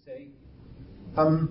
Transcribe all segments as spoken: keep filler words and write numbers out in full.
say. Um,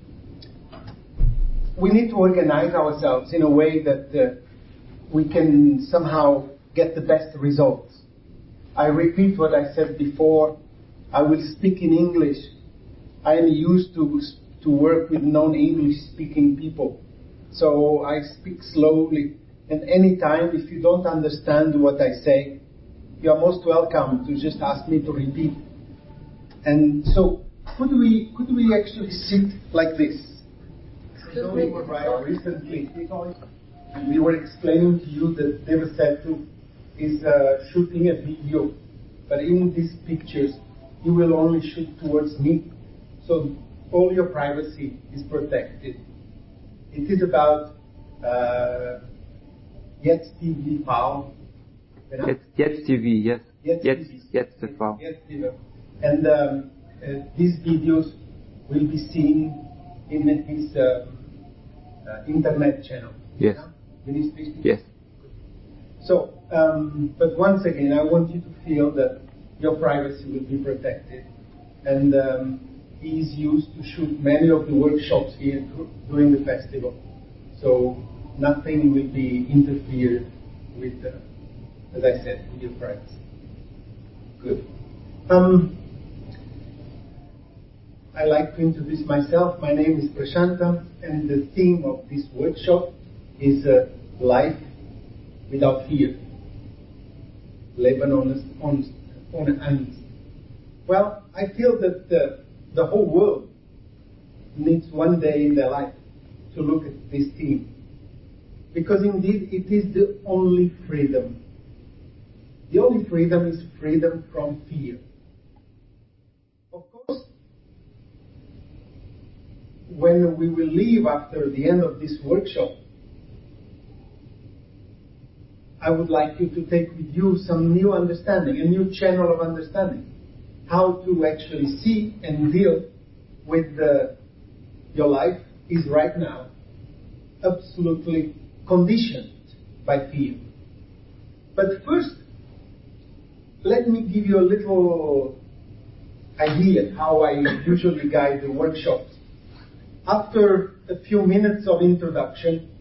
we need to organize ourselves in a way that uh, we can somehow get the best results. I repeat what I said before. I will speak in English. I am used to to work with non-English speaking people. So I speak slowly. And anytime, if you don't understand what I say, you are most welcome to just ask me to repeat. And so, could we could we actually sit like this? So we were right recently. We were explaining to you that Devasetu is uh, shooting a video, but in these pictures, you will only shoot towards me. So all your privacy is protected. It is about uh, Jetzt T V Pau. Jetzt, Jetzt T V, yes. Jetzt, Jetzt, Jetzt T V. Jetzt T V. And um, uh, these videos will be seen in his uh, uh, internet channel. Yes. Yeah? Yes. So, um, but once again, I want you to feel that your privacy will be protected. And um, he is used to shoot many of the workshops here during the festival. So nothing will be interfered with, uh, as I said, with your privacy. Good. Um, I like to introduce myself. My name is Prashanta, and the theme of this workshop is uh, life without fear. Leben ohne, ohne, ohne Angst. Well, I feel that uh, the whole world needs one day in their life to look at this theme. Because indeed it is the only freedom. The only freedom is freedom from fear. Of course, when we will leave after the end of this workshop, I would like you to take with you some new understanding, a new channel of understanding. How to actually see and deal with the, your life is right now absolutely conditioned by fear. But first, let me give you a little idea how I usually guide the workshops. After a few minutes of introduction,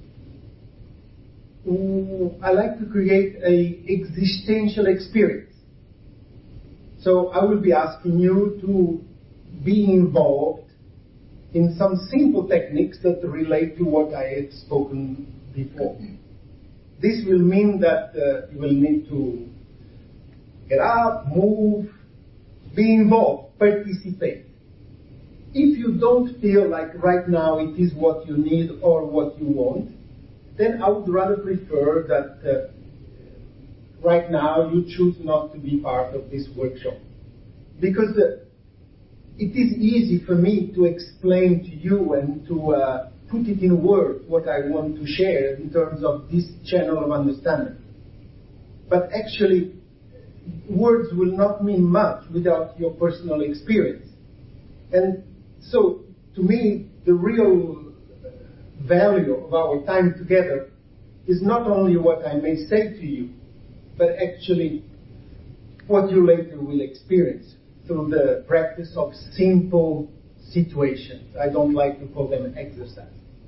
I like to create an existential experience. So I will be asking you to be involved in some simple techniques that relate to what I had spoken before. This will mean that uh, you will need to get up, move, be involved, participate. If you don't feel like right now it is what you need or what you want, then I would rather prefer that uh, right now you choose not to be part of this workshop. Because uh, it is easy for me to explain to you and to uh, put it in words what I want to share in terms of this channel of understanding. But actually, words will not mean much without your personal experience. And so, to me, the real value of our time together is not only what I may say to you, but actually what you later will experience through the practice of simple situations. I don't like to call them exercise.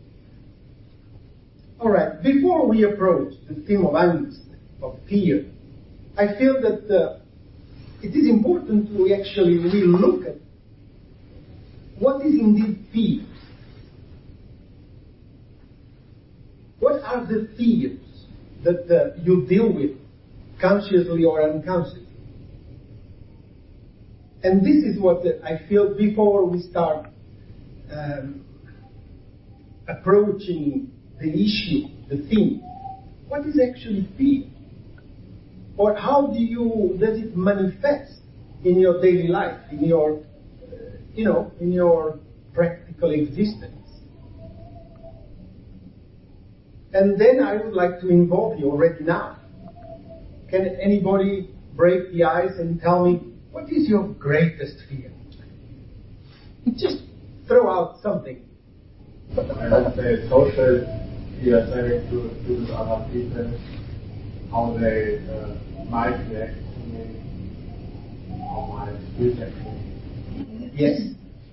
All right, before we approach the theme of angst, of fear, I feel that uh, it is important to actually really look at what is indeed fear. What are the fears that uh, you deal with, consciously or unconsciously? And this is what uh, I feel before we start um, approaching the issue, the theme. What is actually fear? Or how do you, does it manifest in your daily life, in your, uh, you know, in your practical existence? And then I would like to involve you already now. Can anybody break the ice and tell me, what is your greatest fear? Just throw out something. I would say social fear, having to do with other people, how they uh, might react to me, how might feel actually. Yes,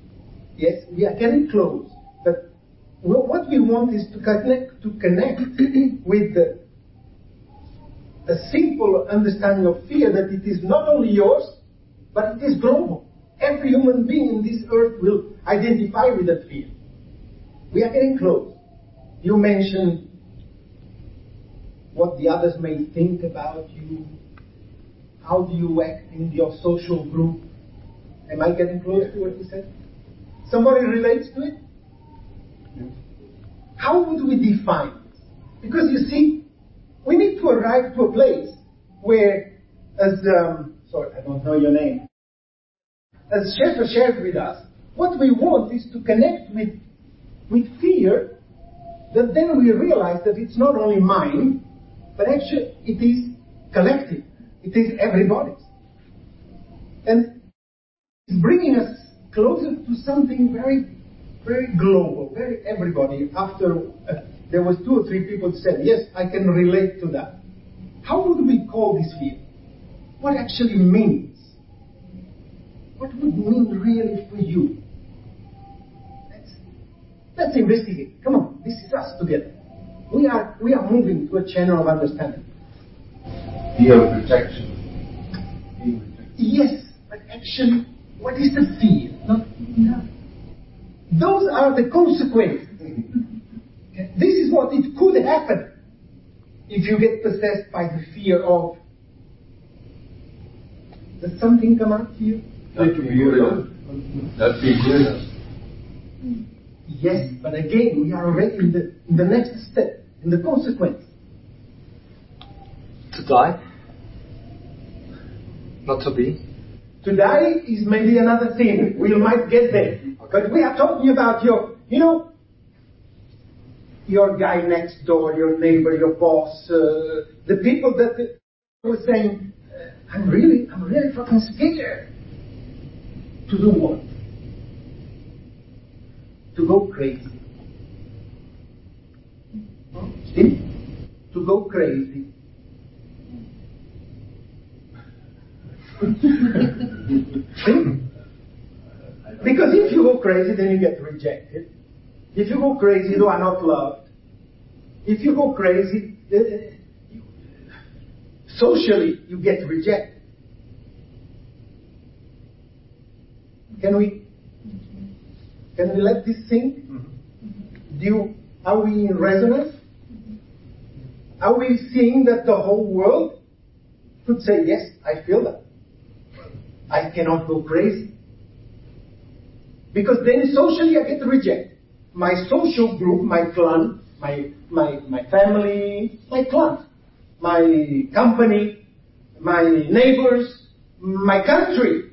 Yes, we are getting close. But what we want is to connect, to connect with the, a simple understanding of fear that it is not only yours, but it is global. Every human being in this earth will identify with that fear. We are getting close. You mentioned what the others may think about you. How do you act in your social group? Am I getting close to what you said? Somebody relates to it? How would we define this? Because you see, we need to arrive to a place where, as, um, sorry, I don't know your name, as Schaeffer shared with us, what we want is to connect with, with fear, that then we realize that it's not only mine, but actually it is collective. It is everybody's. And it's bringing us closer to something very, very global, very everybody. After uh, there was two or three people who said, yes, I can relate to that. How would we call this fear? What actually means? What would mean really for you? Let's, let's investigate. Come on, this is us together. We are, we are moving to a channel of understanding. Fear of rejection. Being rejected. Yes, but actually, what is the fear? Not, no. Those are the consequences. This is what it could happen if you get possessed by the fear of. Does something come up to you? Not to be alone. Not be included. Yes, but again, we are already in the, in the next step, in the consequence. To die? Not to be? To die is maybe another thing. We might get there. Okay. But we are talking about your, you know, your guy next door, your neighbor, your boss, uh, the people that were saying, I'm really, I'm really fucking scared. To do what? To go crazy. See? To go crazy. Because if you go crazy, then you get rejected. If you go crazy, you are not loved. If you go crazy, uh, you, socially, you get rejected. Can we, can we let this sink? Do you, are we in resonance? Are we seeing that the whole world could say, yes, I feel that. I cannot go crazy. Because then socially I get rejected. My social group, my clan, my, my, my family, my clan, my company, my neighbors, my country.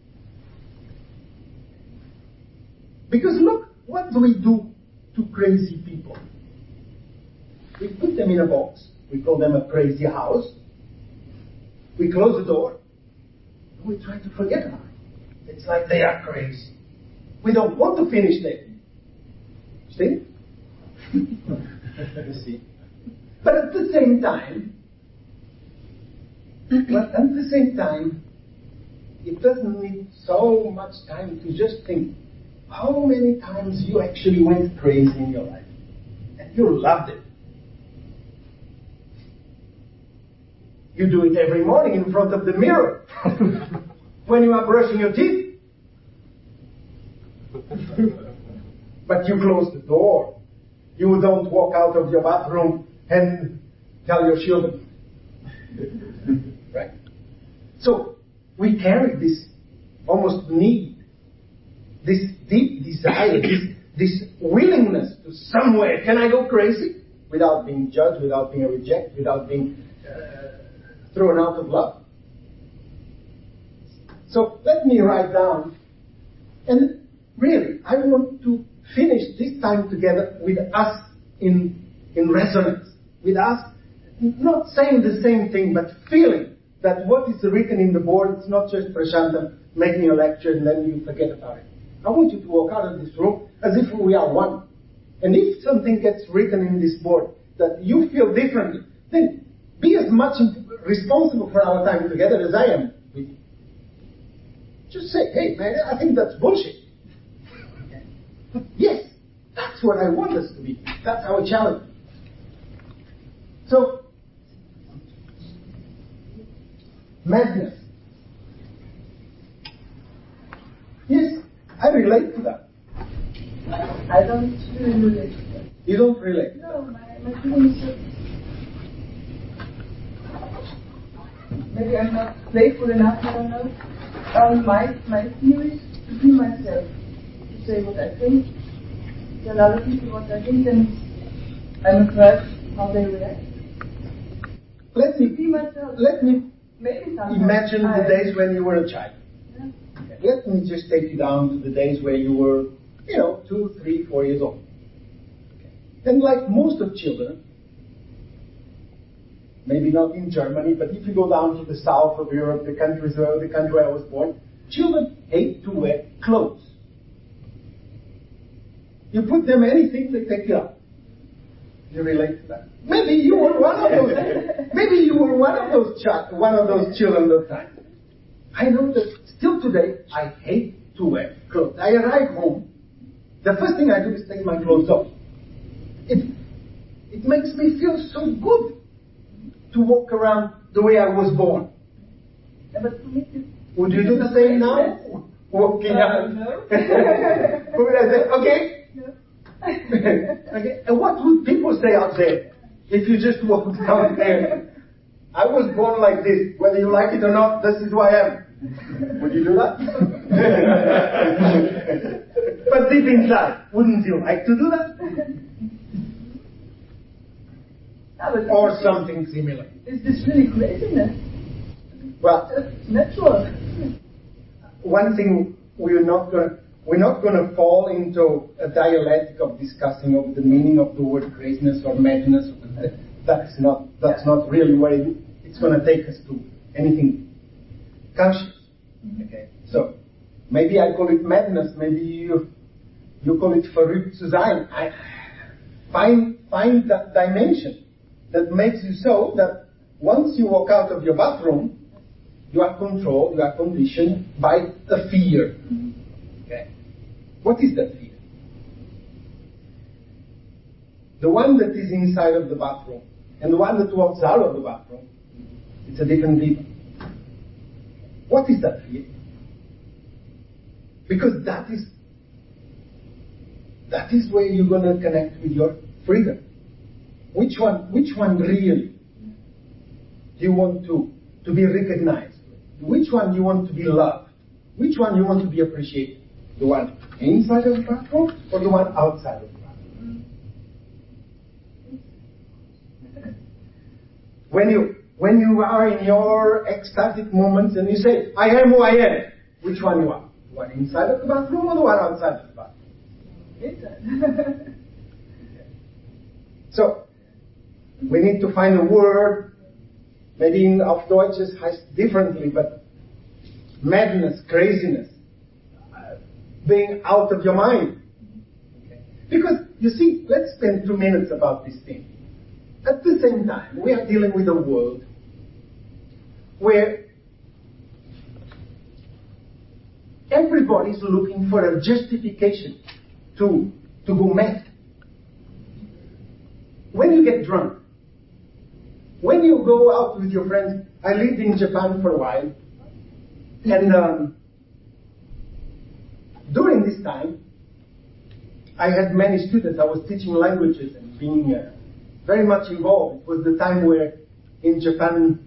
Because look, what do we do to crazy people? We put them in a box. We call them a crazy house. We close the door. And we try to forget about it. It's like they are crazy. We don't want to finish there. See? You see? But at the same time, but at the same time, it doesn't need so much time to just think how many times you actually went crazy in your life. And you loved it. You do it every morning in front of the mirror. When you are brushing your teeth. But you close the door. You don't walk out of your bathroom and tell your children. Right? So, we carry this almost need, this deep desire, this, this willingness to somewhere. Can I go crazy? Without being judged, without being rejected, without being uh, thrown out of love. So, let me write down. And really, I want to finish this time together with us in, in resonance. With us not saying the same thing, but feeling that what is written in the board, it's not just Prashanta making a lecture and then you forget about it. I want you to walk out of this room as if we are one. And if something gets written in this board that you feel differently, then be as much responsible for our time together as I am with you. Just say, hey man, I think that's bullshit. That's what I want us to be. That's our challenge. So, madness. Yes, I relate to that. I don't really relate to that. You don't relate? No, my, my feeling is that maybe I'm not playful enough, I don't know. Um, my, my fear is to be myself, to say what I think, tell other people what I think, and I'm afraid how they react. Let me be myself. Let me maybe imagine I, the days when you were a child. Yeah. Okay. Let me just take you down to the days where you were, you know, two, three, four years old. Okay. And like most of children, maybe not in Germany, but if you go down to the south of Europe, the countries where the country where I was born, children hate to wear clothes. You put them anything, they take it off. You relate to that? Maybe you were one of those. Maybe you were one of those child, one of those children at the time. I know that still today I hate to wear clothes. I arrive home, the first thing I do is take my clothes off. It it makes me feel so good to walk around the way I was born. Yeah, but for me, it's, would you do the same now? Walking uh, out. No. Would I say, okay? No. Okay. And what would people say out there if you just walked down there? I was born like this. Whether you like it or not, this is who I am. Would you do that? But deep inside, wouldn't you like to do that? No, or something similar. Is this really craziness? Well, it's natural. One thing we're not going to We're not going to fall into a dialectic of discussing of the meaning of the word craziness or madness. That's not, that's not really where it, it's going to take us to anything conscious. Okay. So, maybe I call it madness, maybe you, you call it verrückt zu sein. I find, find that dimension that makes you so that once you walk out of your bathroom, you are controlled, you are conditioned by a fear. Okay. What is that fear? The one that is inside of the bathroom and the one that walks out of the bathroom, it's a different fear. What is that fear? Because that is that is where you're going to connect with your freedom. Which one? Which one really do you want to to be recognized? Which one do you want to be loved? Which one do you want to be appreciated? The one inside of the bathroom or the one outside of the bathroom? When you when you are in your ecstatic moments and you say, I am who I am, which one you are? The one inside of the bathroom or the one outside of the bathroom? Inside. So, we need to find a word, maybe in auf Deutsch it heißt differently, but madness, craziness, uh, being out of your mind. Okay. Because, you see, let's spend two minutes about this thing. At the same time, we are dealing with a world where everybody's looking for a justification to, to go mad. When you get drunk, when you go out with your friends, I lived in Japan for a while, and um, during this time, I had many students. I was teaching languages and being uh, very much involved. It was the time where in Japan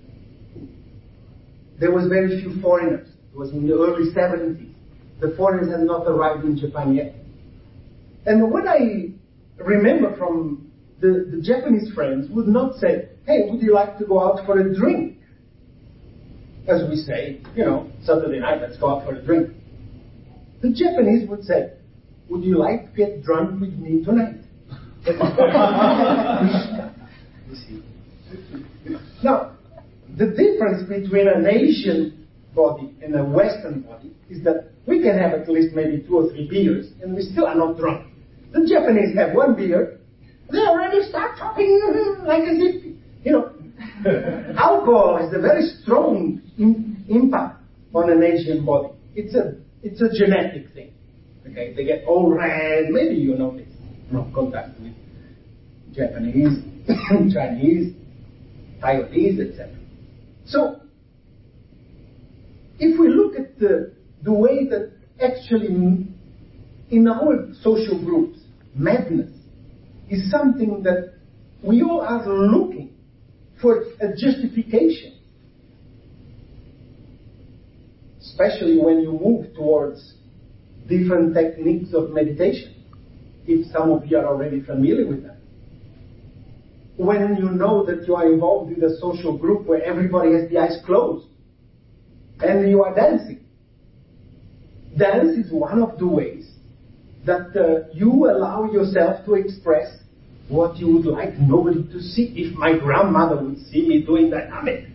there was very few foreigners. It was in the early seventies. The foreigners had not arrived in Japan yet. And what I remember from the, the Japanese friends would not say, hey, would you like to go out for a drink? As we say, you know, Saturday night, let's go out for a drink. The Japanese would say, would you like to get drunk with me tonight? You see. Now, the difference between an Asian body and a Western body is that we can have at least maybe two or three beers and we still are not drunk. The Japanese have one beer, they already start talking like as if, you know, alcohol has a very strong in, impact on an Asian body. It's a it's a genetic thing. Okay, they get all red. Maybe you know this. no contact with Japanese, Chinese, Taiwanese, et cetera. So, if we look at the, the way that actually in our social groups, madness is something that we all are looking for a justification. Especially when you move towards different techniques of meditation, if some of you are already familiar with them. When you know that you are involved in a social group where everybody has the eyes closed and you are dancing. Dance is one of the ways that uh, you allow yourself to express what you would like nobody to see. If my grandmother would see me doing dynamic.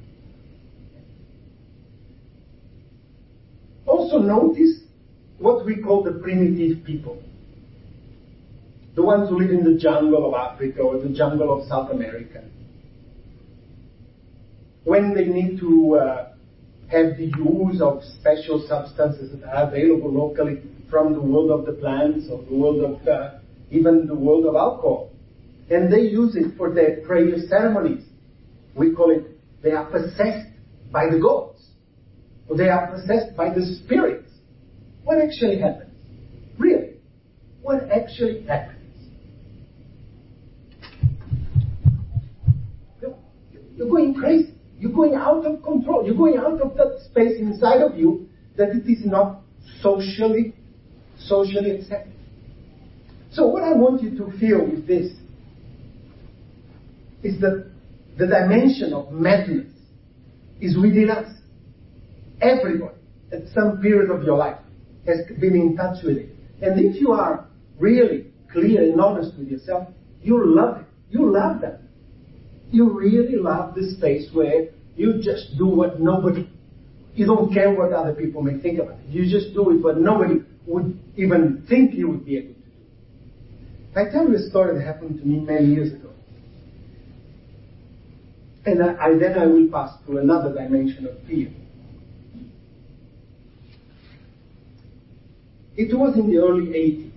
Also notice what we call the primitive people. The ones who live in the jungle of Africa or the jungle of South America. When they need to uh, have the use of special substances that are available locally from the world of the plants or the world of uh, even the world of alcohol. And they use it for their prayer ceremonies. We call it, they are possessed by the gods. Or they are possessed by the spirits. What actually happens? Really? What actually happens? You're going crazy. You're going out of control. You're going out of that space inside of you that it is not socially, socially accepted. So what I want you to feel with this is that the dimension of madness is within us. Everybody, at some period of your life, has been in touch with it. And if you are really clear and honest with yourself, you love it. You love that. You really love the space where you just do what nobody, you don't care what other people may think about it. You just do it what nobody would even think you would be able to do. I tell you a story that happened to me many years ago. And I, I, then I will pass to another dimension of fear. It was in the early eighties.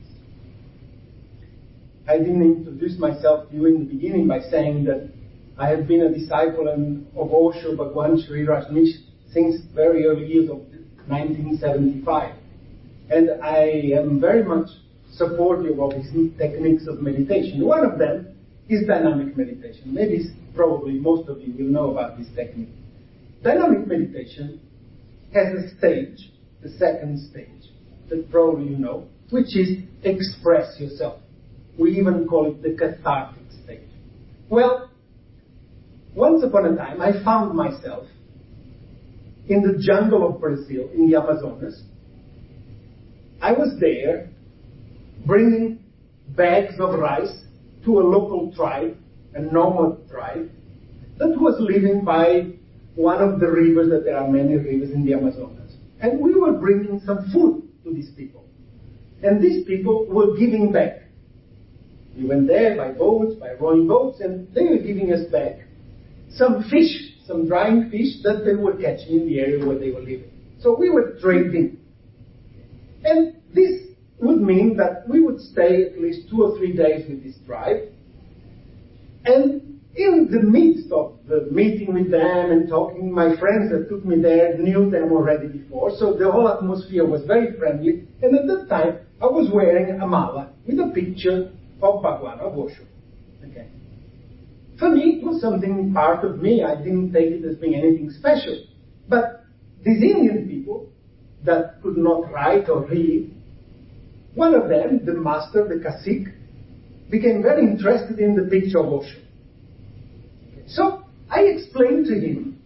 I didn't introduce myself to you in the beginning by saying that I have been a disciple of Osho Bhagwan Sri Rajneesh since very early years of nineteen seventy-five. And I am very much supportive of his techniques of meditation. One of them is dynamic meditation. Maybe, probably, most of you will know about this technique. Dynamic meditation has a stage, the second stage, that probably you know, which is express yourself. We even call it the cathartic stage. Well, once upon a time, I found myself in the jungle of Brazil, in the Amazonas. I was there bringing bags of rice to a local tribe, a nomad tribe, that was living by one of the rivers, that there are many rivers in the Amazonas. And we were bringing some food to these people. And these people were giving back. We went there by boats, by rowing boats, and they were giving us back some fish, some drying fish that they were catching in the area where they were living. So we were trading. And this would mean that we would stay at least two or three days with this tribe. And in the midst of the meeting with them and talking, my friends that took me there knew them already before, so the whole atmosphere was very friendly. And at that time, I was wearing a mala with a picture of Bhagwan, of Osho. Okay. For me, it was something part of me. I didn't take it as being anything special. But these Indian people that could not write or read, one of them, the master, the cacique, became very interested in the picture of Osho. Okay. So I explained to him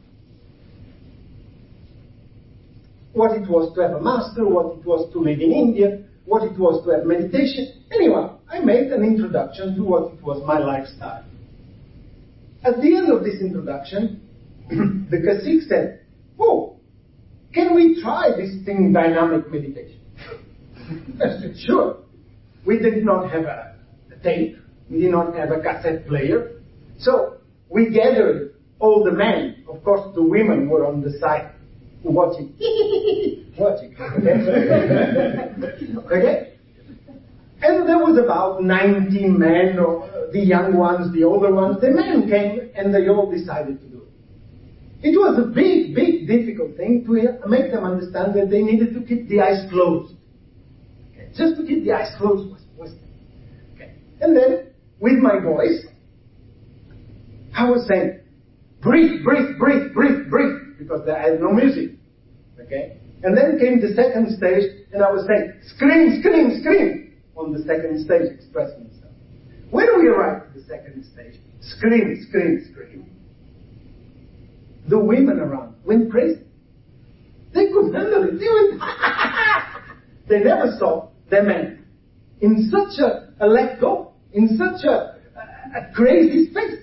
what it was to have a master, what it was to live in India, what it was to have meditation. Anyway, I made an introduction to what it was my lifestyle. At the end of this introduction, the cacique said, "Oh, can we try this thing, dynamic meditation?" I said, "Sure." We did not have a, a tape. We did not have a cassette player. So we gathered all the men. Of course, the women were on the side watching. watching. Okay? Okay? And there was about ninety men, or the young ones, the older ones. The men came and they all decided to do it. It was a big, big, difficult thing to make them understand that they needed to keep the eyes closed. Okay. Just to keep the eyes closed was, was okay. And then, with my voice, I was saying, breathe, breathe, breathe, breathe, breathe, because I had no music. Okay? And then came the second stage, and I was saying, scream, scream, scream, on the second stage, expressing myself. When we arrived at the second stage, scream, scream, scream, the women around went crazy. They couldn't handle it. They went, they never saw their men in such a, a let go, in such a, a, a crazy space.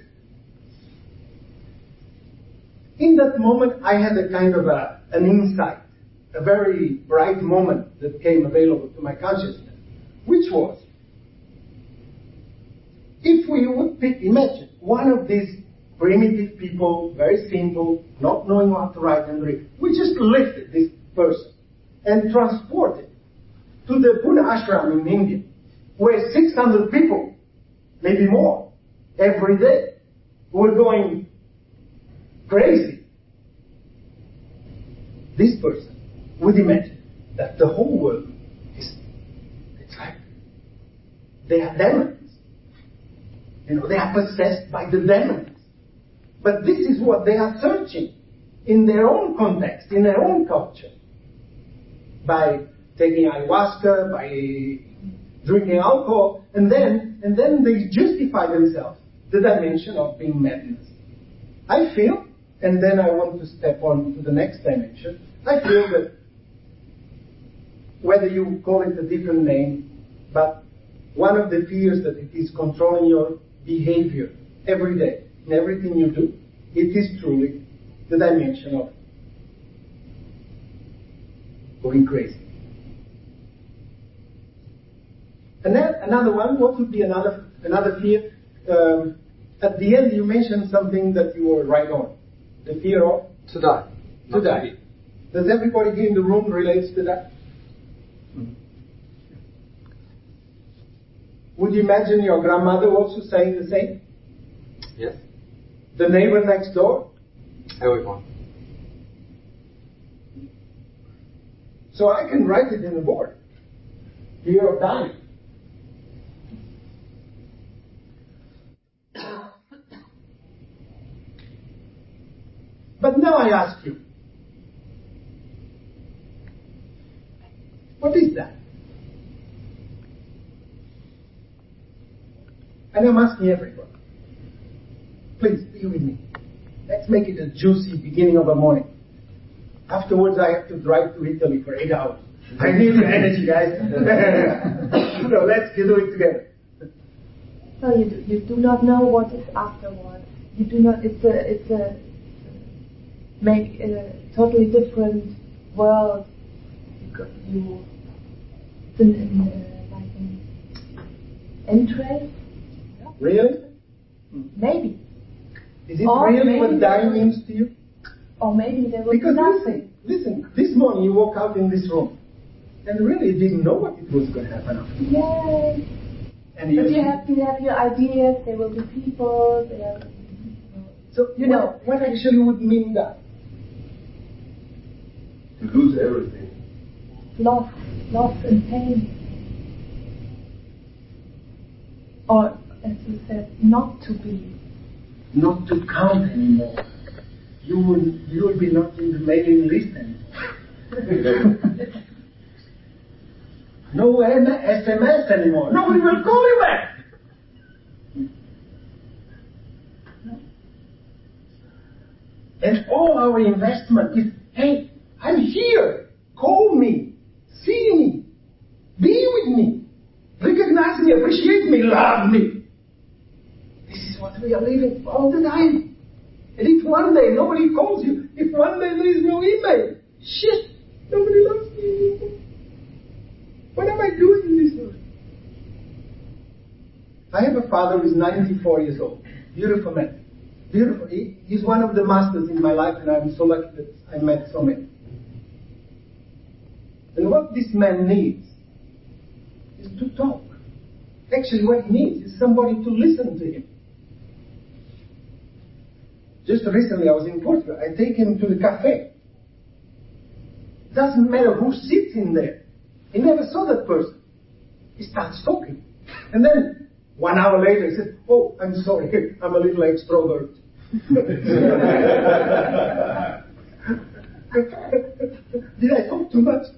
In that moment, I had a kind of a, an insight, a very bright moment that came available to my consciousness, which was, if we would pick, imagine, one of these primitive people, very simple, not knowing what to write and read, we just lifted this person and transported to the Buddha ashram in India, where six hundred people, maybe more, every day, were going crazy. This person would imagine that the whole world is, it's like, they are demons. You know, they are possessed by the demons. But this is what they are searching in their own context, in their own culture. By taking ayahuasca, by drinking alcohol, and then, and then they justify themselves the dimension of being madness. I feel, and then I want to step on to the next dimension, I feel that whether you call it a different name, but one of the fears that it is controlling your behavior every day, in everything you do, it is truly the dimension of going crazy. And then another one, what would be another another fear? Um, at the end you mentioned something that you were right on. The fear of? To die. To die. Does everybody here in the room relates to that? Mm-hmm. Would you imagine your grandmother also saying the same? Yes. The neighbor next door? Everyone. So I can write it in the board. Fear of dying. But now I ask you, what is that? And I'm asking everyone, please be with me. Let's make it a juicy beginning of a morning. Afterwards I have to drive to Italy for eight hours. I need the energy, guys. So let's do it together. So you do, you do not know what is afterwards. You do not. It's a it's a make a totally different world. Because you it's an, an, uh, like an entrance. Really? Maybe. Is it Or really what maybe dying there- means to you? Or maybe there will Because be nothing. listen, listen, this morning you woke out in this room and really didn't know what it was going to happen after. Yay! And But you have to have your ideas. There will be people. There. So You what, know. what actually would mean that? To lose everything. Loss, loss and pain. Or, as you said, not to be. Not to count anymore. You will you will be not in the mailing list anymore. No S M S anymore. Nobody will call you back. And all our investment is, hey, I'm here. Call me. See me. Be with me. Recognize me. Appreciate me. Love me. This is what we are living all the time. And if one day nobody calls you, if one day there is no email, shit, nobody loves me anymore. What am I doing in this life? I have a father who is ninety-four years old. Beautiful man. Beautiful. He, he's one of the masters in my life, and I'm so lucky that I met so many. And what this man needs is to talk. Actually, what he needs is somebody to listen to him. Just recently, I was in Portugal. I take him to the cafe. Doesn't matter who sits in there. He never saw that person. He starts talking. And then, one hour later, he said, "Oh, I'm sorry, I'm a little extrovert." Did I talk too much?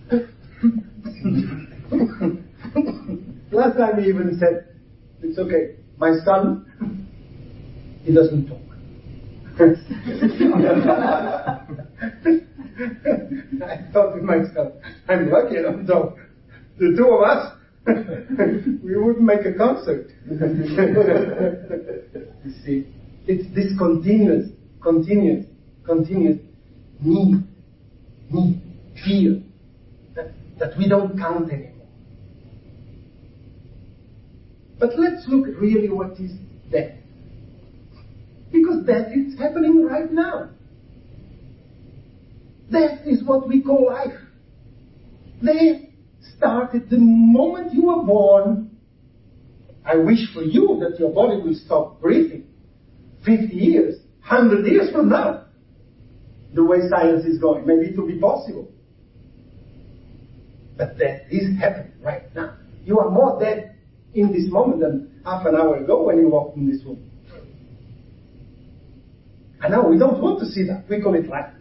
Last time he even said, "It's okay, my son, he doesn't talk." I thought to myself, I'm lucky enough though. The two of us, we wouldn't make a concert. You see, it's this continuous, continuous, continuous need, need, fear that, that we don't count anymore. But let's look at really what is death. Because death is happening right now. Death is what we call life. Death started the moment you were born. I wish for you that your body will stop breathing fifty years, one hundred years from now. The way science is going, maybe it will be possible. But death is happening right now. You are more dead in this moment than half an hour ago when you walked in this room. And now we don't want to see that. We call it life.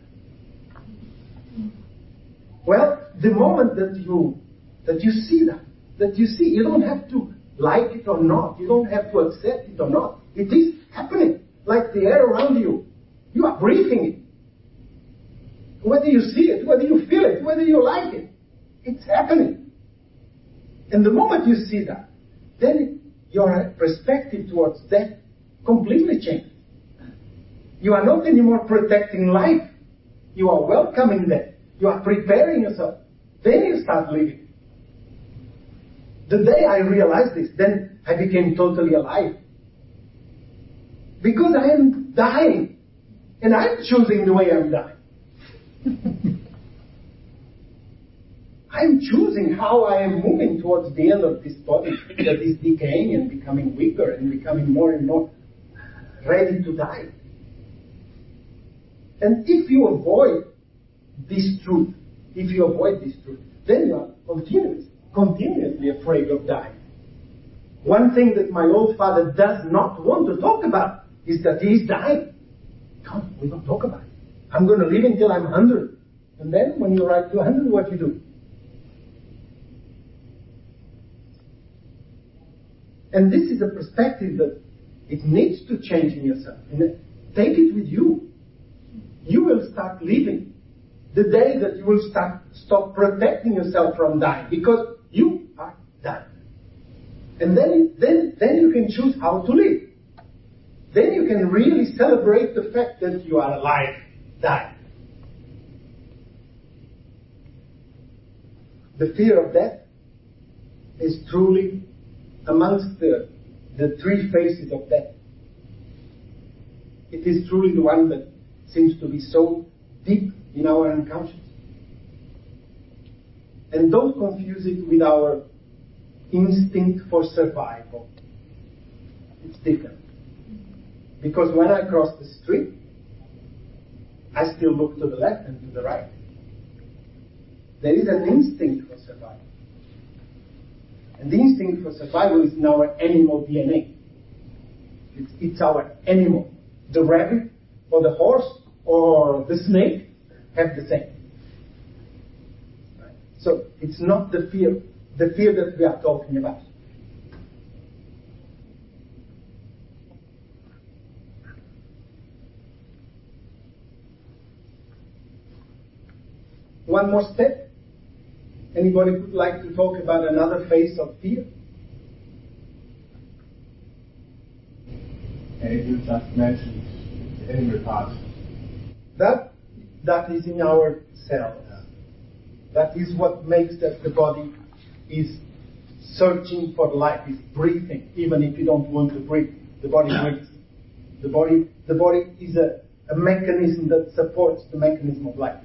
Well, the moment that you that you see that, that you see, you don't have to like it or not. You don't have to accept it or not. It is happening, like the air around you. You are breathing it. Whether you see it, whether you feel it, whether you like it, it's happening. And the moment you see that, then your perspective towards death completely changes. You are not anymore protecting life. You are welcoming death. You are preparing yourself. Then you start living. The day I realized this, then I became totally alive. Because I am dying. And I'm choosing the way I'm dying. I'm choosing how I am moving towards the end of this body that is decaying and becoming weaker and becoming more and more ready to die. And if you avoid this truth, if you avoid this truth, then you are continuously, continuously afraid of dying. One thing that my old father does not want to talk about is that he is dying. No, we don't talk about it. I'm going to live until I'm one hundred. And then when you arrive to one hundred, what you do? And this is a perspective that it needs to change in yourself. And take it with you. You will start living the day that you will start stop protecting yourself from dying, because you are dying. And then, then, then you can choose how to live. Then you can really celebrate the fact that you are alive, dying. The fear of death is truly amongst the, the three phases of death. It is truly the one that seems to be so deep in our unconscious. And don't confuse it with our instinct for survival. It's different. Because when I cross the street, I still look to the left and to the right. There is an instinct for survival. And the instinct for survival is in our animal D N A. It's, it's our animal. The rabbit or the horse or the snake have the same. Right? So it's not the fear, the fear that we are talking about. One more step. Anybody would like to talk about another phase of fear? And you just mentioned the animal part. That, that is in our cells. That is what makes that the body is searching for life, is breathing, even if you don't want to breathe. The body breathes. The body, the body is a, a mechanism that supports the mechanism of life.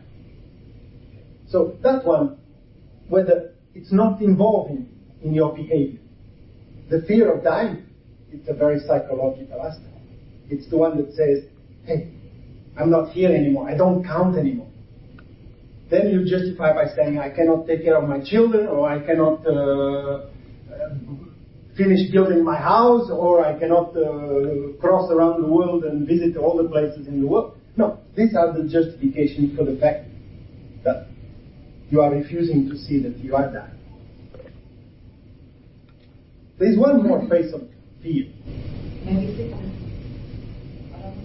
So that one, whether it's not involving in your behavior, The fear of dying, it's a very psychological aspect. It's the one that says, hey, I'm not here anymore, I don't count anymore. Then you justify by saying, I cannot take care of my children, or I cannot uh, uh, finish building my house, or I cannot uh, cross around the world and visit all the places in the world. No, these are the justifications for the fact that you are refusing to see that you are dying. There is one more face of fear. Maybe sickness. I don't know.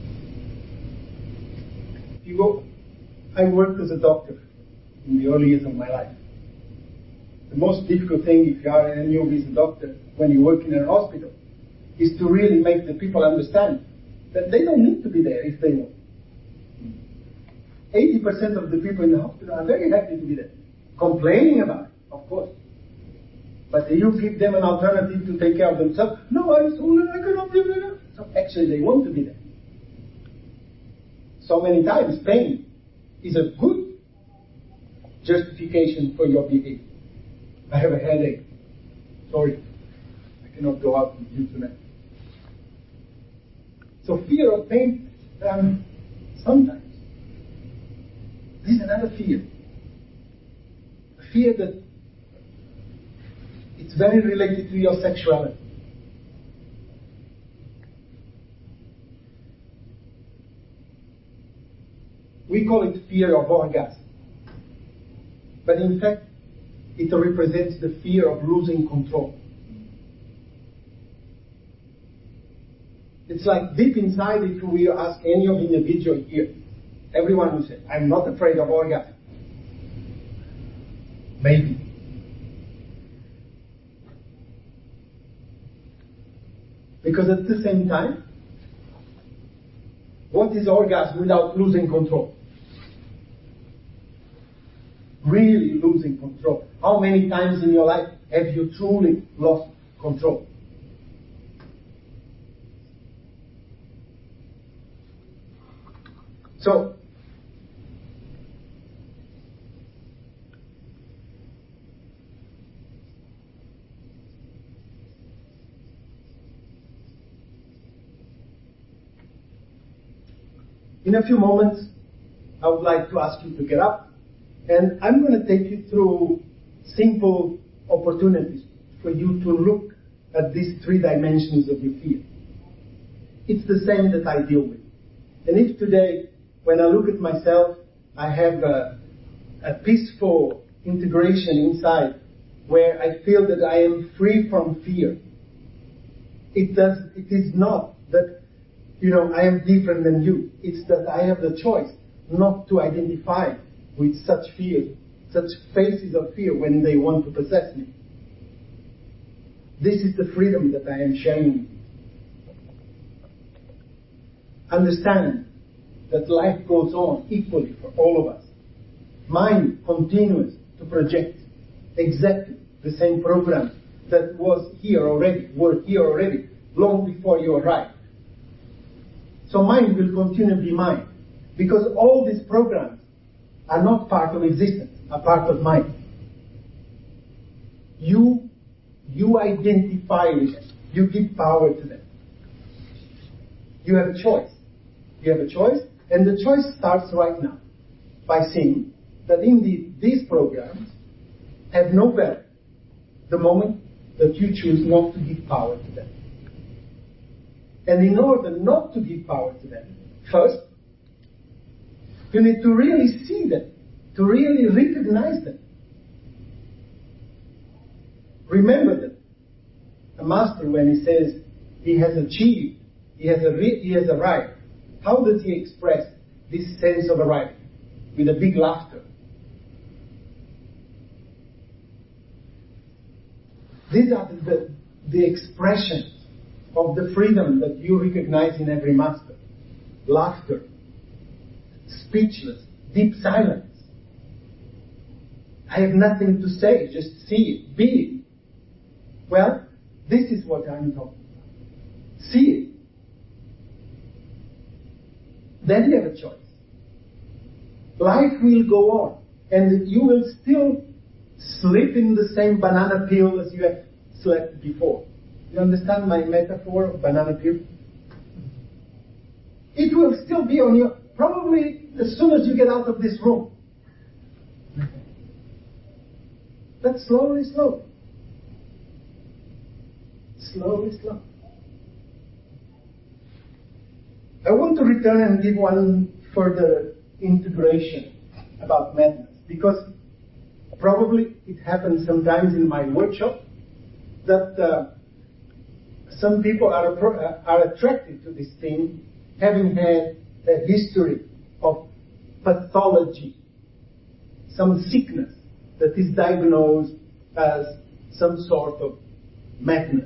If you go, I worked as a doctor in the early years of my life. The most difficult thing, if you are a newbie as a doctor, when you work in a hospital, is to really make the people understand that they don't need to be there if they want. eighty percent of the people in the hospital are very happy to be there, complaining about it, of course. But you give them an alternative to take care of themselves. No, I'm so I cannot do that. So actually they want to be there. So many times pain is a good justification for your behavior. I have a headache. Sorry, I cannot go out with you tonight. So fear of pain, um, sometimes. This is another fear. A fear that it's very related to your sexuality. We call it fear of orgasm. But in fact, it represents the fear of losing control. It's like deep inside, if we ask any of the individuals here, everyone will say, I'm not afraid of orgasm. Maybe. Because at the same time, what is orgasm without losing control? Really losing control. How many times in your life have you truly lost control? So, in a few moments, I would like to ask you to get up, and I'm going to take you through simple opportunities for you to look at these three dimensions of your fear. It's the same that I deal with. And if today, when I look at myself, I have a, a peaceful integration inside where I feel that I am free from fear, it does. It is not that, you know, I am different than you. It's that I have the choice not to identify with such fear, such faces of fear when they want to possess me. This is the freedom that I am sharing with you. Understand that life goes on equally for all of us. Mind continues to project exactly the same program that was here already, were here already, long before you arrived. So mind will continue to be mind, because all these programs are not part of existence, are part of mind. You, you identify with them. You give power to them. You have a choice. You have a choice, and the choice starts right now by seeing that indeed these programs have no value the moment that you choose not to give power to them. And in order not to give power to them, first, you need to really see them, to really recognize them. Remember that a master, when he says he has achieved, he has, arri- he has arrived, how does he express this sense of arriving? With a big laughter. These are the, the expressions of the freedom that you recognize in every master. Laughter, speechless, deep silence. I have nothing to say, just see it, be it. Well, this is what I'm talking about. See it. Then you have a choice. Life will go on, and you will still sleep in the same banana peel as you have slept before. You understand my metaphor of banana peel? It will still be on you, probably as soon as you get out of this room. But slowly, slowly. Slowly, slowly. I want to return and give one further integration about madness, because probably it happens sometimes in my workshop that uh, some people are, appro- are attracted to this thing, having had a history of pathology, some sickness that is diagnosed as some sort of madness.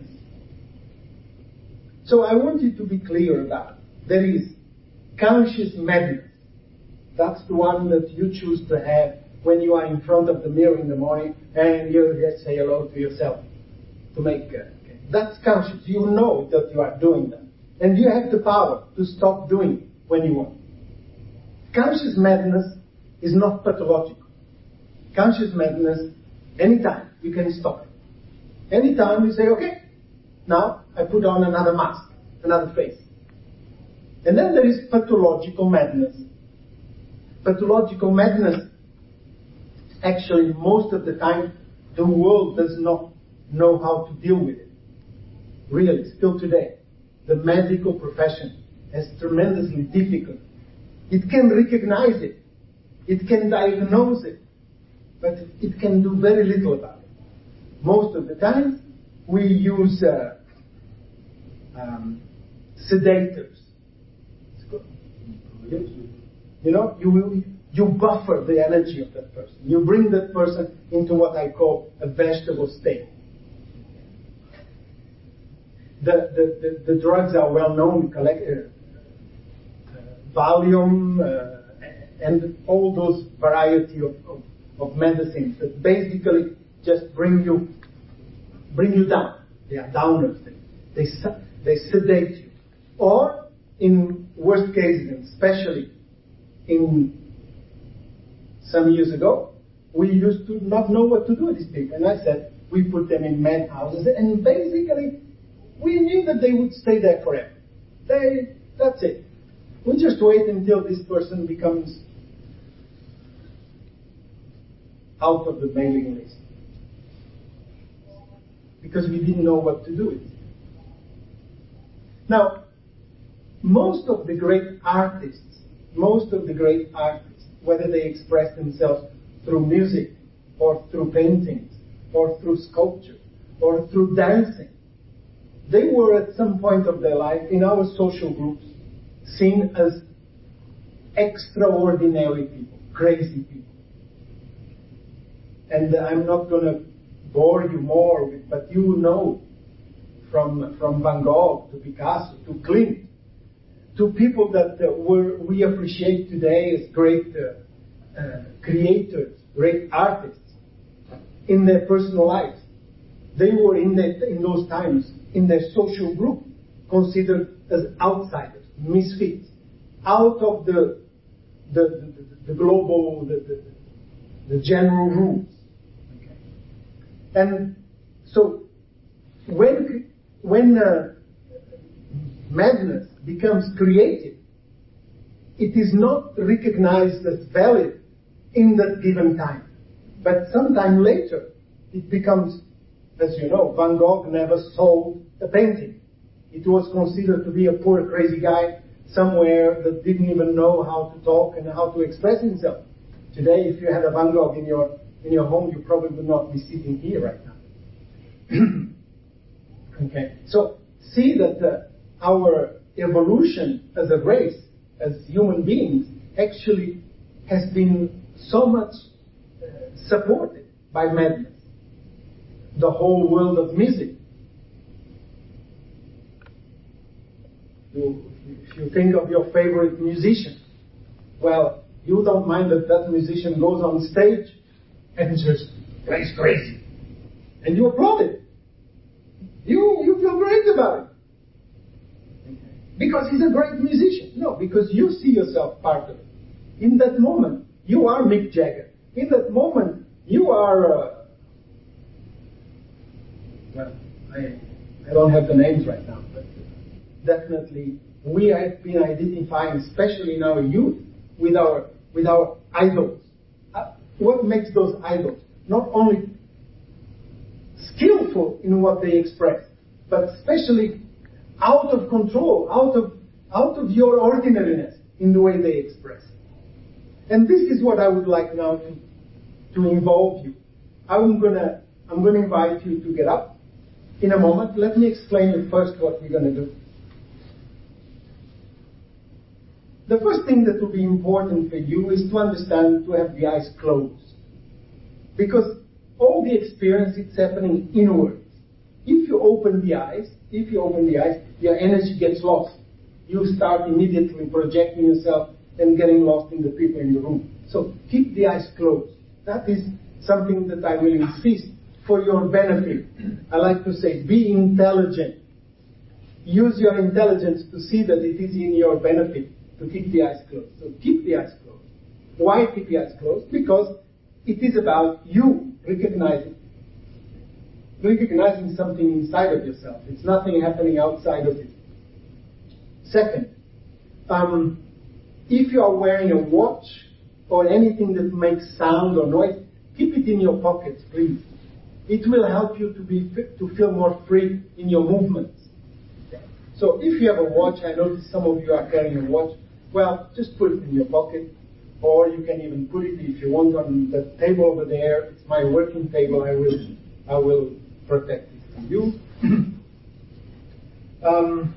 So I want you to be clear about it. There is conscious madness. That's the one that you choose to have when you are in front of the mirror in the morning and you just say hello to yourself to make uh, okay. That's conscious. You know that you are doing that. And you have the power to stop doing it when you want. Conscious madness is not pathological. Conscious madness, anytime you can stop it. Anytime you say, okay, now I put on another mask, another face. And then there is pathological madness. Pathological madness, actually, most of the time, the world does not know how to deal with it. Really, still today, the medical profession has tremendously difficult. It can recognize it. It can diagnose it. But it can do very little about it. Most of the time, we use uh, um, sedators. You know, you will, you buffer the energy of that person. You bring that person into what I call a vegetable state. The, the, the, the drugs are well known, collect, uh, uh, Valium, uh, and all those variety of, of, of medicines that basically just bring you, bring you down. They are downers. They, they, they sedate you. Or, in worst cases, and especially in some years ago, we used to not know what to do with these people. And I said, we put them in mad houses, and basically, we knew that they would stay there forever. They, that's it. We just wait until this person becomes out of the mailing list. Because we didn't know what to do with it. Now, most of the great artists, most of the great artists, whether they express themselves through music, or through paintings, or through sculpture, or through dancing, they were at some point of their life in our social groups seen as extraordinary people, crazy people. And I'm not going to bore you more with, but you know, from, from Van Gogh to Picasso to Klimt, to people that uh, were, we appreciate today as great uh, uh, creators, great artists in their personal lives. They were in, that, in those times, in their social group, considered as outsiders, misfits, out of the, the, the, the global, the, the, the general rules. Okay. And so, when, when uh, madness becomes creative, it is not recognized as valid in that given time. But sometime later, it becomes, as you know, Van Gogh never sold a painting. It was considered to be a poor, crazy guy somewhere that didn't even know how to talk and how to express himself. Today, if you had a Van Gogh in your in your home, you probably would not be sitting here right now. Okay, so see that uh, our evolution as a race, as human beings, actually has been so much uh, supported by madness. The whole world of music. You, if you think of your favorite musician, well, you don't mind that that musician goes on stage and just plays crazy. And you applaud it. You, you feel great about it. Because he's a great musician. No, because you see yourself part of it. In that moment, you are Mick Jagger. In that moment, you are... Uh, well, I, I don't have the names right now, but definitely we have been identifying, especially in our youth, with our with our idols. Uh, what makes those idols? Not only skillful in what they express, but especially out of control, out of out of your ordinariness in the way they express. And this is what I would like now to to involve you. I'm gonna I'm gonna invite you to get up in a moment. Let me explain you first what we're gonna do. The first thing that will be important for you is to understand to have the eyes closed. Because all the experience is happening inwards. If you open the eyes, if you open the eyes, your energy gets lost. You start immediately projecting yourself and getting lost in the people in the room. So keep the eyes closed. That is something that I will insist for your benefit. I like to say, be intelligent. Use your intelligence to see that it is in your benefit to keep the eyes closed. So keep the eyes closed. Why keep the eyes closed? Because it is about you recognizing, recognizing something inside of yourself. It's nothing happening outside of you. Second, um, if you are wearing a watch or anything that makes sound or noise, keep it in your pockets, please. It will help you to be to feel more free in your movements. So if you have a watch, I notice some of you are carrying a watch, well, just put it in your pocket, or you can even put it, if you want, on the table over there. It's my working table. I will, I will protect it from you. um,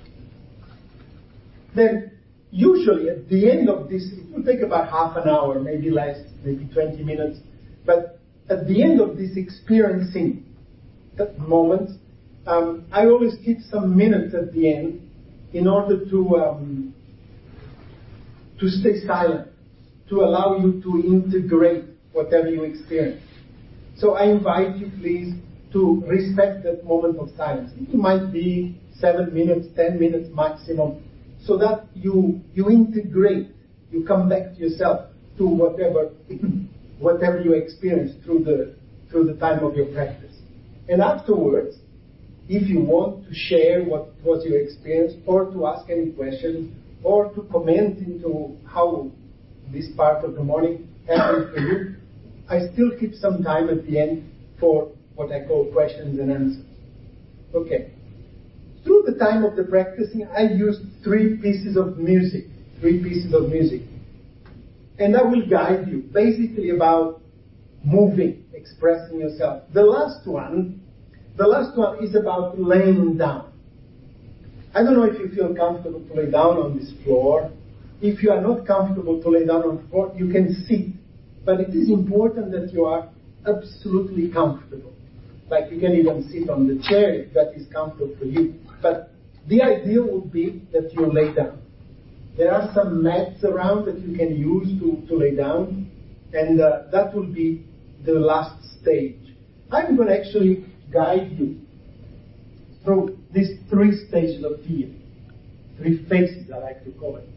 then, usually at the end of this, it will take about half an hour, maybe less, maybe twenty minutes, but at the end of this experiencing that moment, um, I always keep some minutes at the end in order to um, to stay silent, to allow you to integrate whatever you experience. So I invite you, please, to respect that moment of silence. It might be seven minutes, ten minutes maximum, so that you you integrate, you come back to yourself, to whatever whatever you experience through the through the time of your practice. And afterwards, if you want to share what was your experience, or to ask any questions, or to comment into how this part of the morning happened for you, I still keep some time at the end for what I call questions and answers. Okay. Through the time of the practicing, I used three pieces of music. Three pieces of music. And I will guide you basically about moving, expressing yourself. The last one, the last one is about laying down. I don't know if you feel comfortable to lay down on this floor. If you are not comfortable to lay down on the floor, you can sit. But it is important that you are absolutely comfortable. Like you can even sit on the chair if that is comfortable for you. But the ideal would be that you lay down. There are some mats around that you can use to, to lay down. And uh, that will be the last stage. I'm going to actually guide you through these three stages of fear. Three phases, I like to call it.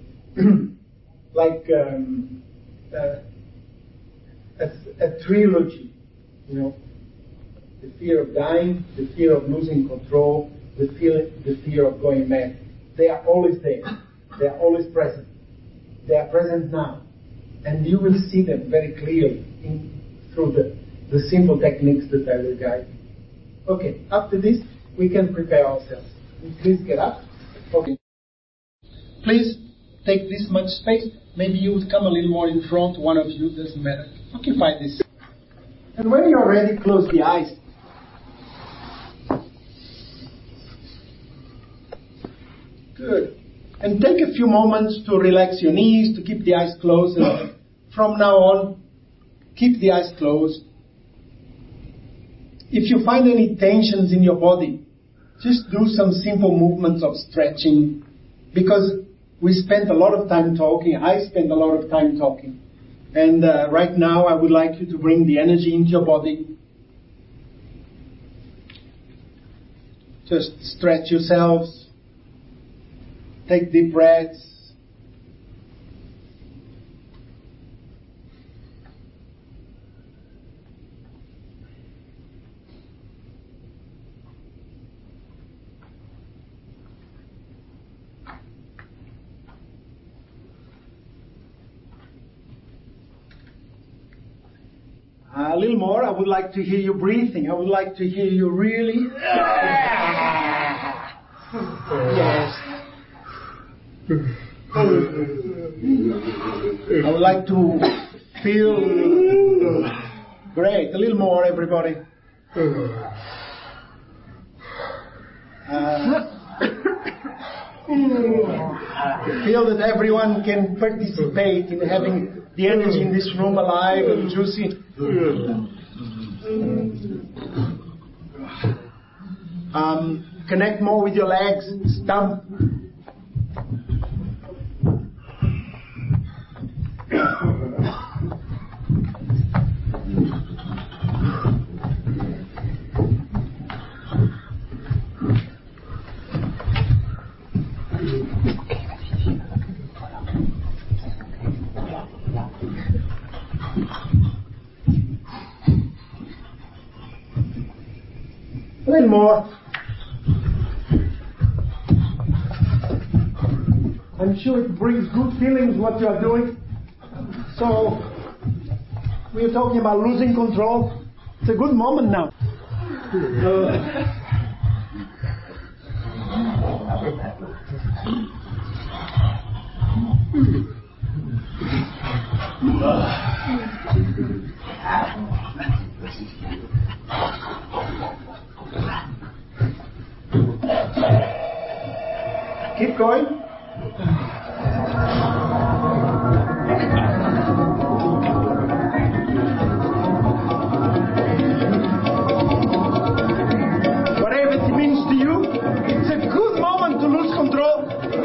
like um, uh, a, a trilogy, you know. The fear of dying, the fear of losing control, the fear, the fear of going mad. They are always there. They are always present. They are present now. And you will see them very clearly in, through the, the simple techniques that I will guide you. Okay, after this, we can prepare ourselves. Please get up. Okay. Please take this much space. Maybe you would come a little more in front, one of you, doesn't matter. Occupy this. And when you're ready, close the eyes. Good. And take a few moments to relax your knees, to keep the eyes closed. And from now on, keep the eyes closed. If you find any tensions in your body, just do some simple movements of stretching. Because we spent a lot of time talking. I spent a lot of time talking. And uh, right now, I would like you to bring the energy into your body. Just stretch yourselves. Take deep breaths. little more. I would like to hear you breathing. I would like to hear you really... Yes. I would like to feel... Great. A little more, everybody. Uh, feel that everyone can participate in having the energy in this room alive and juicy. Um, connect more with your legs. Stump. A little more. I'm sure it brings good feelings what you are doing. So, we are talking about losing control. It's a good moment now. Uh, Keep going. Whatever it means to you, it's a good moment to lose control.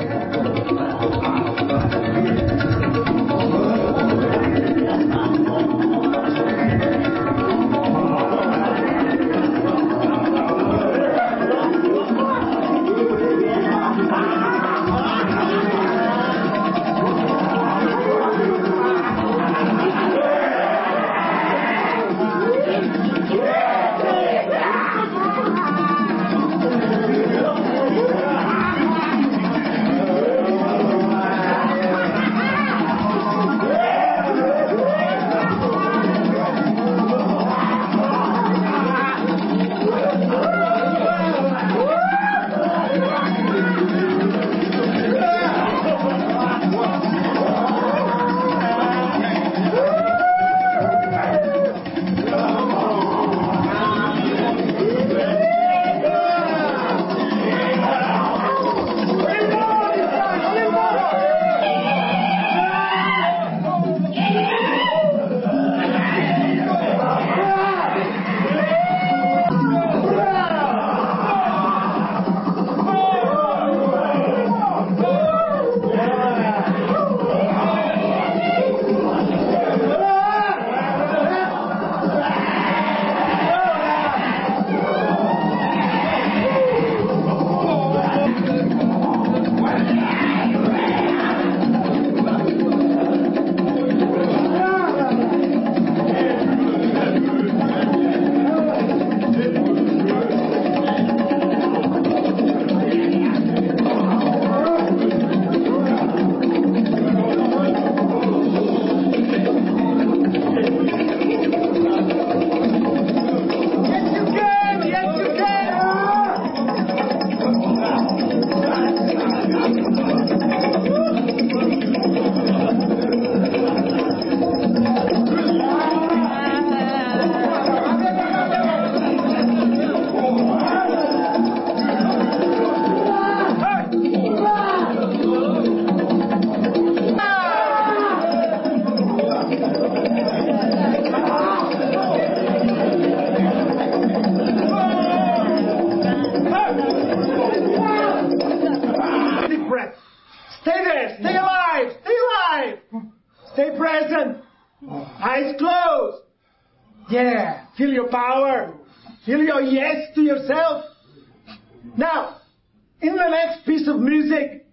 Stay there. Stay alive. Stay alive. Stay present. Eyes closed. Yeah. Feel your power. Feel your yes to yourself. Now, in the next piece of music,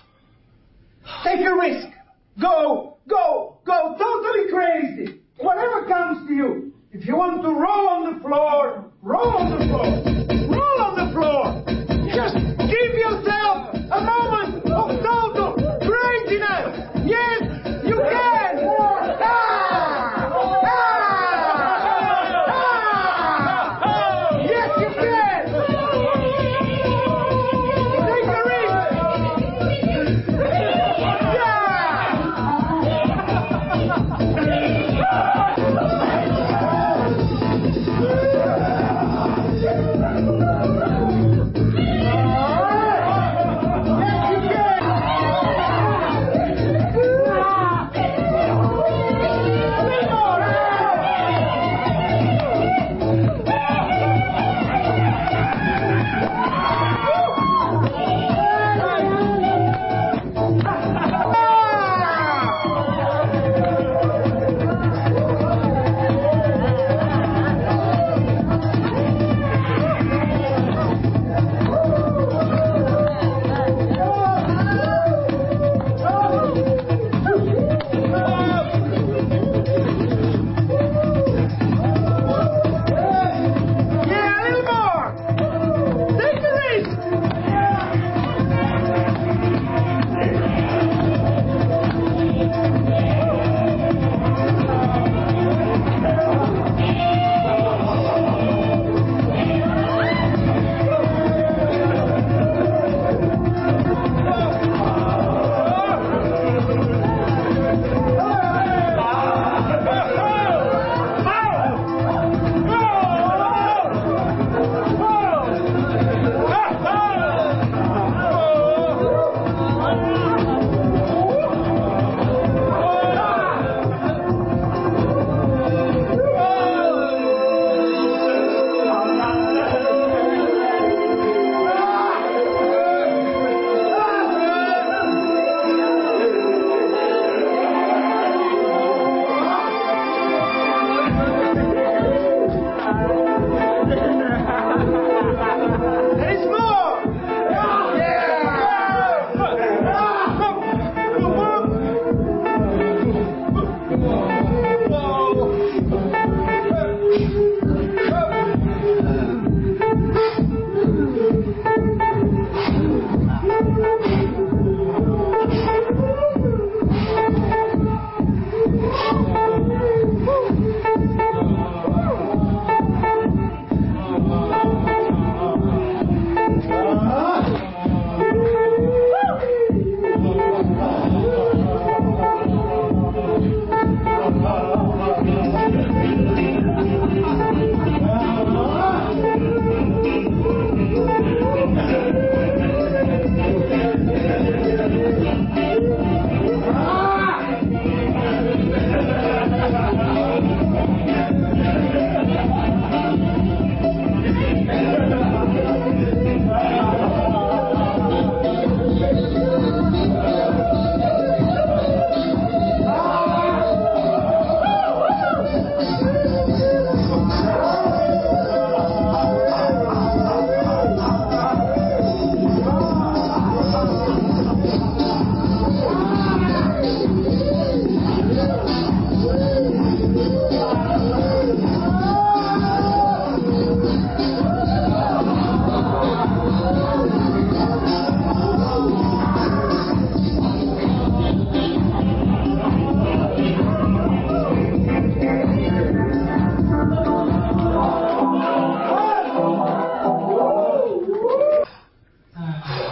take a risk. Go, go, go totally crazy. Whatever comes to you. If you want to roll on the floor, roll on the floor. Roll on the floor. Just give yourself a moment of total craziness. Yes, you can. Ah! Ah!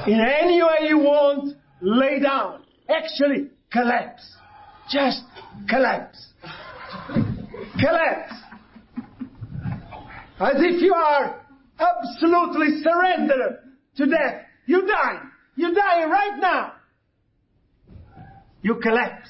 In any way you want, lay down. Actually, collapse. Just collapse. Collapse. As if you are absolutely surrendered to death. You die. You die right now. You collapse.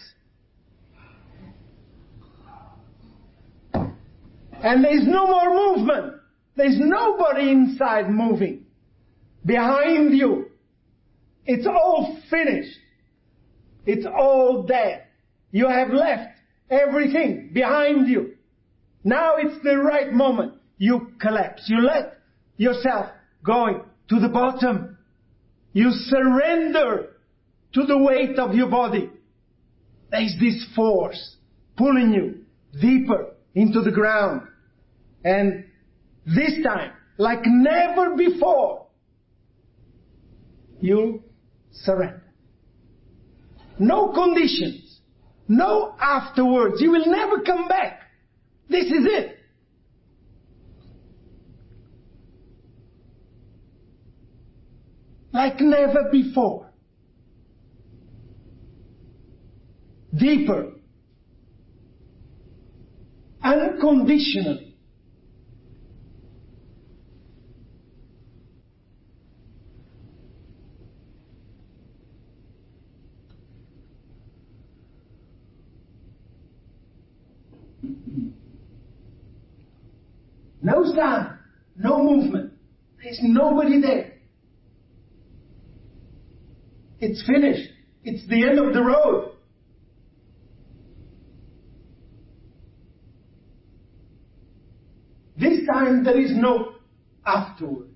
And there's no more movement. There's nobody inside moving. Behind you. It's all finished. It's all dead. You have left everything behind you. Now it's the right moment. You collapse. You let yourself go to the bottom. You surrender to the weight of your body. There's this force pulling you deeper into the ground. And this time, like never before, you surrender. No conditions. No afterwards. You will never come back. This is it. Like never before. Deeper. Unconditionally. No sound, no movement. There's nobody there. It's finished. It's the end of the road. This time there is no afterwards.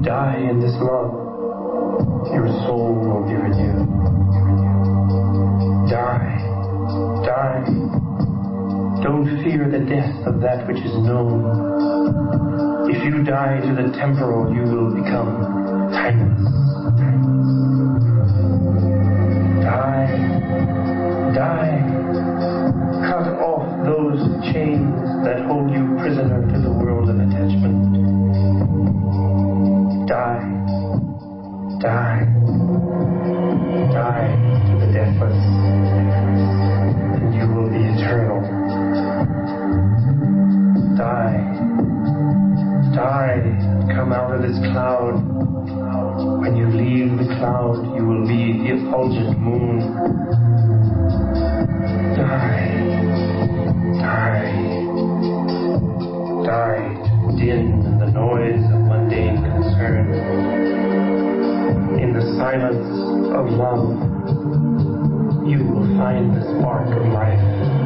die in this love, your soul will be renewed. Die, die. Don't fear the death of that which is known. If you die to the temporal, you will become timeless. Die, die. Cut off those chains that hold you prisoner to the world of attachment. Die, die, die to the deathless, and you will be eternal. Die, die, come out of this cloud. When you leave the cloud, you will be the effulgent moon. Die, die, die to din and the noise of mundane concern. In the silence of love, you will find the spark of life.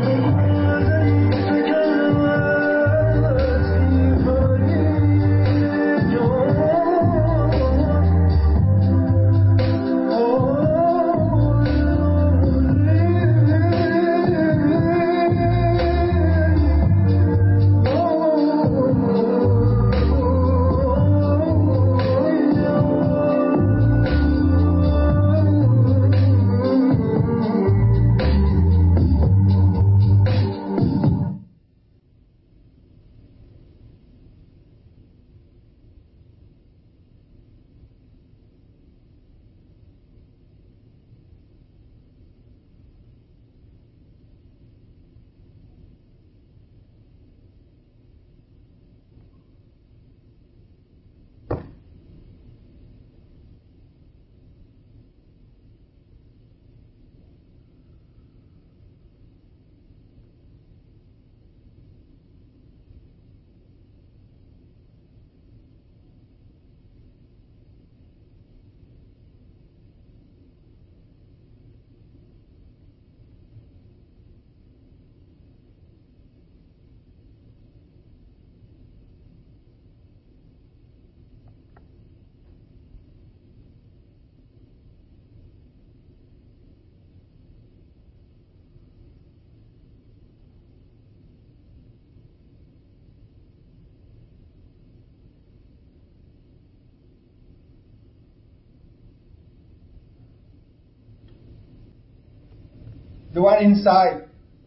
The one inside.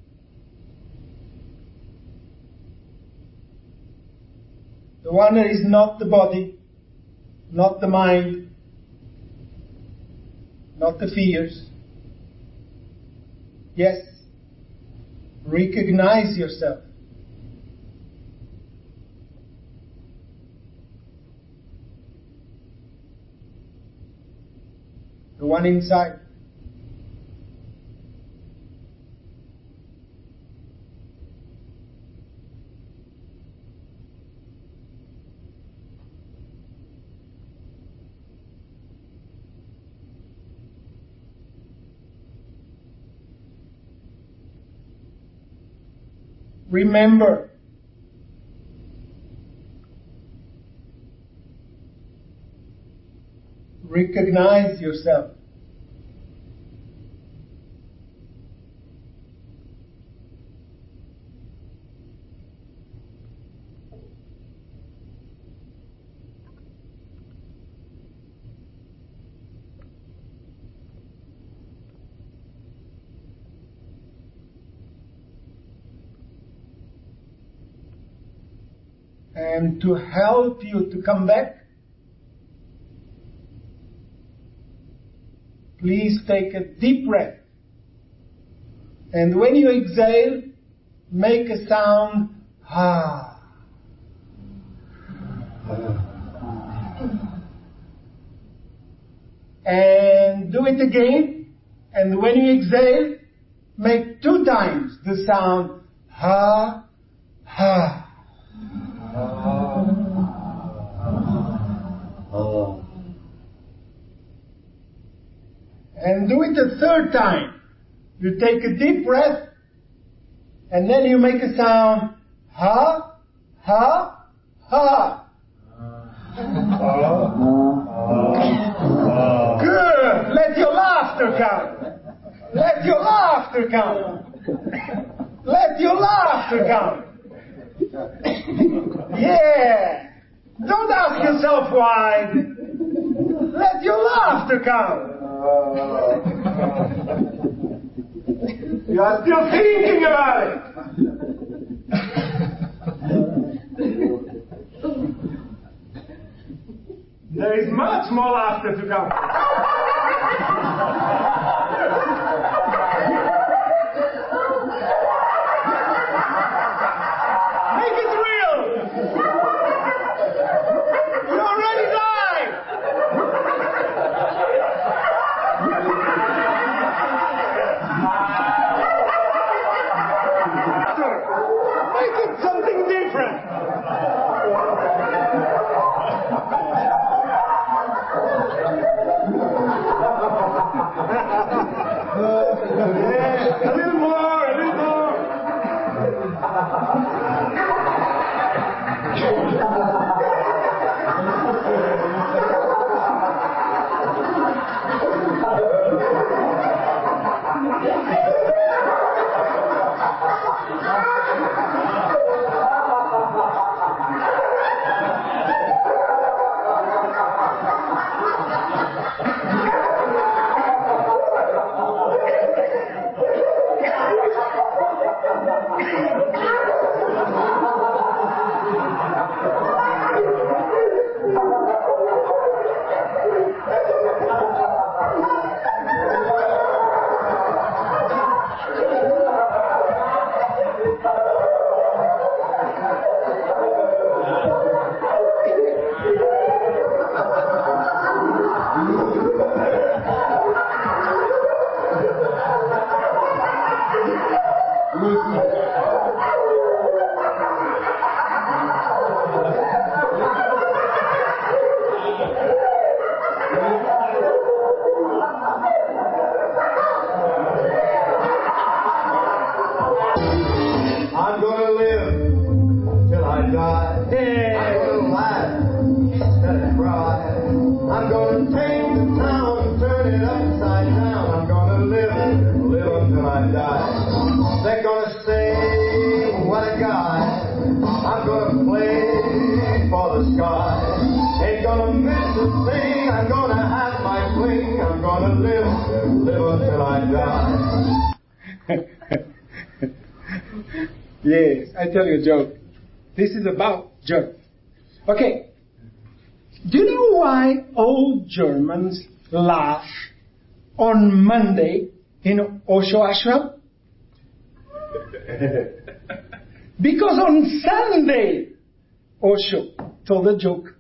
The one that is not the body, not the mind, not the fears. Yes, recognize yourself. The one inside. Remember, recognize yourself. And to help you to come back, please take a deep breath. And when you exhale, make a sound, ah. And do it again. And when you exhale, make two times the sound, ha, ha. And do it a third time. You take a deep breath, and then you make a sound, ha, ha, ha. Good. Let your laughter come. Let your laughter come. Let your laughter come. Yeah. Don't ask yourself why. Let your laughter come. You are still thinking about it. There is much more laughter to come. Make it real. You already died. Make it something different. Yeah, a little more, a little more. I'm gonna live till I die. Yeah. I'm gonna laugh instead of cry. I'm gonna take the town and turn it upside down. I'm gonna live, live until I die. They're gonna say, what a guy. I'm gonna play for the sky. Ain't gonna miss a thing. I'm gonna have my fling. I'm gonna live, live until I die. Yes, I tell you a joke. This is about joke. Okay. Do you know why all Germans laugh on Monday in Osho Ashram? Because on Sunday, Osho told a joke.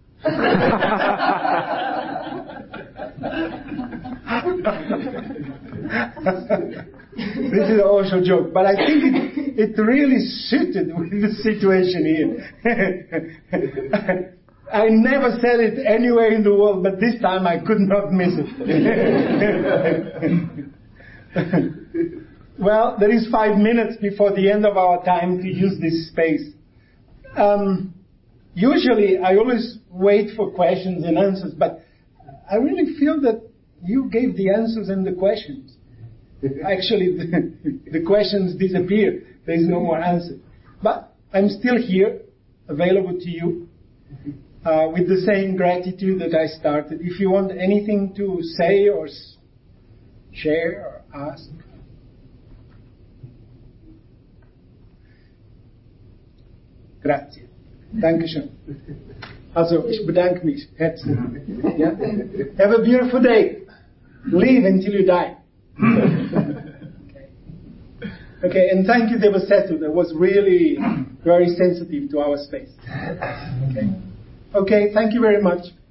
This is an Osho joke, but I think it, it really suited with the situation here. I never said it anywhere in the world, but this time I could not miss it. Well, there is five minutes before the end of our time to use this space. Um, usually I always wait for questions and answers, but I really feel that you gave the answers and the questions. Actually, the, the questions disappeared. There is no more answer. But I'm still here, available to you, uh, with the same gratitude that I started. If you want anything to say or s- share or ask. Grazie. Dankeschön. Also, ich bedanke mich herzlich. Yeah? Have a beautiful day. Live until you die. Okay. Okay, and thank you, Devasetu. That was really very sensitive to our space. Okay. Okay, thank you very much.